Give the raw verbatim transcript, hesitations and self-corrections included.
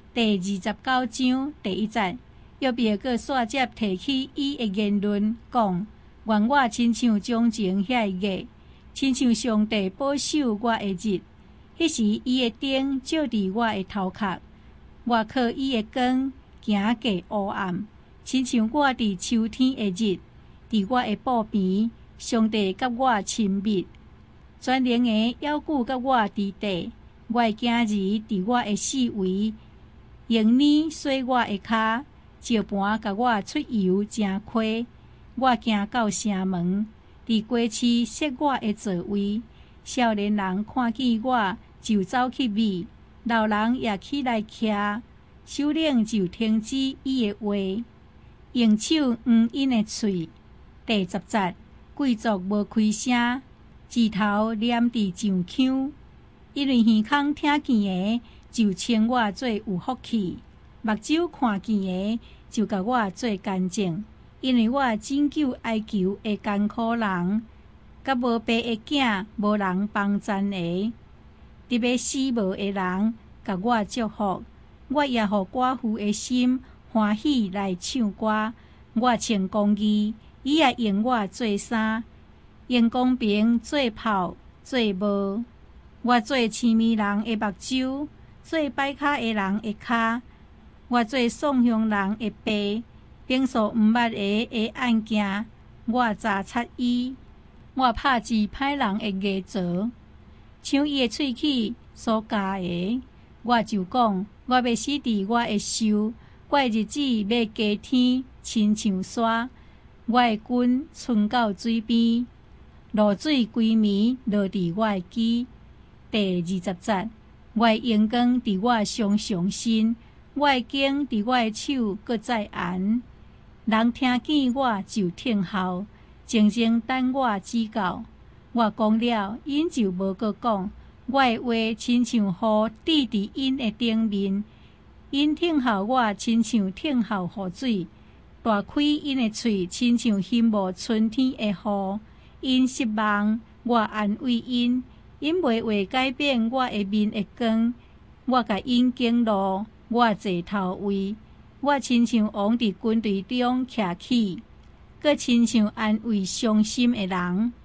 第二十九章第一节，约别个煞接提起伊的言论，讲：愿我亲像将前遐个月，亲像上帝保守我的日。迄时伊的灯照伫我的头壳，我靠伊的光行过黑暗，亲像我伫秋天的日，伫我的步边，上帝甲我亲密，全能的要顾甲我伫地，我的囝儿伫我的四围，用泥洗我的骹，石盘甲我出油真亏。我行到城门，伫街市设我的座位，少年人看见我就走去米，老人也起来徛，首领就停止伊的话，用手捂因的喙。第十节，贵族无开声，指头黏伫上腔，因为耳孔听见的就称我做有福气，目睭看见的就甲我做干净，因为我拯救哀求的艰苦人，甲无爸的囝无人帮赞的。特别死无的人，甲我祝福，我也互寡妇的心欢喜来唱歌。我穿公义，伊也用我做衫，用公平做袍做帽。我做痴迷人的目睭，做歹骹的人的骹。我做送向人的背，平素毋捌的的案件，我查察伊。我拍治歹人的牙槽。像伊的喙齿所加的，我就讲，我要死伫我的寿，我的日子要加天，亲像沙。我的棍伸到水边，露水规暝落伫我的肌。第二十节，我的阳光伫我上上身，我的弓伫我的手搁再按。人听见我就听候，静静等我指教。我讲了，因就无搁讲。我的话亲像雨滴伫因的顶面，因听候我亲像听候雨水，大开因的喙亲像翕无春天的雨。因失望，我安慰因，因袂话改变我的面的光。我甲因敬路，我坐头位，我亲像王伫军队中徛起，搁亲像安慰伤心的人。